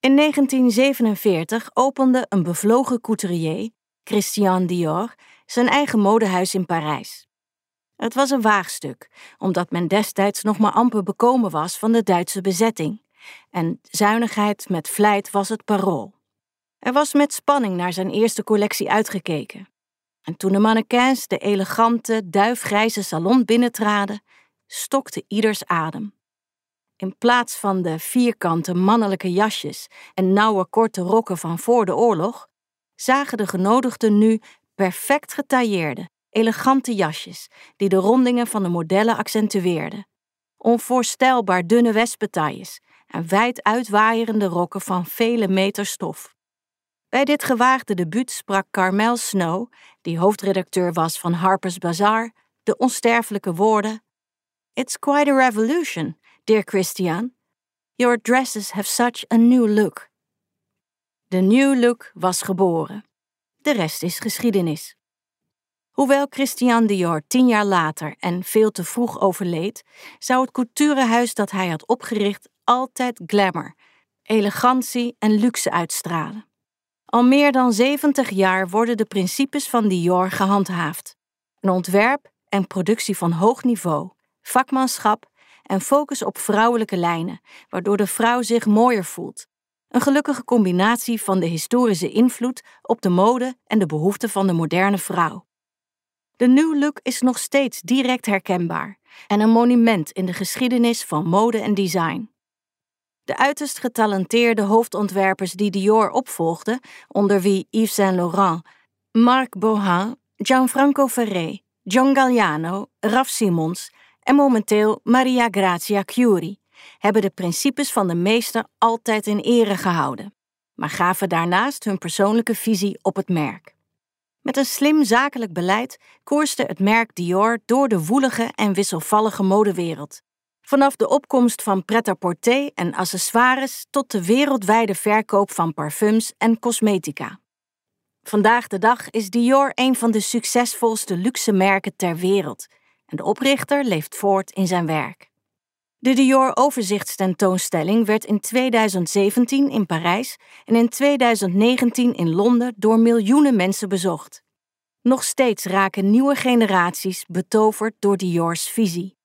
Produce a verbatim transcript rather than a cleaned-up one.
In negentien zevenenveertig opende een bevlogen couturier, Christian Dior, zijn eigen modehuis in Parijs. Het was een waagstuk, omdat men destijds nog maar amper bekomen was van de Duitse bezetting. En zuinigheid met vlijt was het parool. Er was met spanning naar zijn eerste collectie uitgekeken. En toen de mannequins de elegante, duifgrijze salon binnentraden, stokte ieders adem. In plaats van de vierkante mannelijke jasjes en nauwe korte rokken van voor de oorlog, zagen de genodigden nu perfect getailleerde, elegante jasjes die de rondingen van de modellen accentueerden. Onvoorstelbaar dunne wespentailles en wijd uitwaaierende rokken van vele meter stof. Bij dit gewaagde debuut sprak Carmel Snow, die hoofdredacteur was van Harper's Bazaar, de onsterfelijke woorden: "It's quite a revolution, dear Christian. Your dresses have such a new look." De new look was geboren. De rest is geschiedenis. Hoewel Christian Dior tien jaar later en veel te vroeg overleed, zou het couturehuis dat hij had opgericht altijd glamour, elegantie en luxe uitstralen. Al meer dan zeventig jaar worden de principes van Dior gehandhaafd. Een ontwerp en productie van hoog niveau, vakmanschap en focus op vrouwelijke lijnen, waardoor de vrouw zich mooier voelt. Een gelukkige combinatie van de historische invloed op de mode en de behoeften van de moderne vrouw. De new look is nog steeds direct herkenbaar en een monument in de geschiedenis van mode en design. De uiterst getalenteerde hoofdontwerpers die Dior opvolgden, onder wie Yves Saint Laurent, Marc Bohan, Gianfranco Ferré, John Galliano, Raf Simons en momenteel Maria Grazia Chiuri, hebben de principes van de meester altijd in ere gehouden, maar gaven daarnaast hun persoonlijke visie op het merk. Met een slim zakelijk beleid koerste het merk Dior door de woelige en wisselvallige modewereld. Vanaf de opkomst van pret-à-porter en accessoires tot de wereldwijde verkoop van parfums en cosmetica. Vandaag de dag is Dior een van de succesvolste luxe merken ter wereld en de oprichter leeft voort in zijn werk. De Dior overzichtstentoonstelling werd in tweeduizend zeventien in Parijs en in tweeduizend negentien in Londen door miljoenen mensen bezocht. Nog steeds raken nieuwe generaties betoverd door Dior's visie.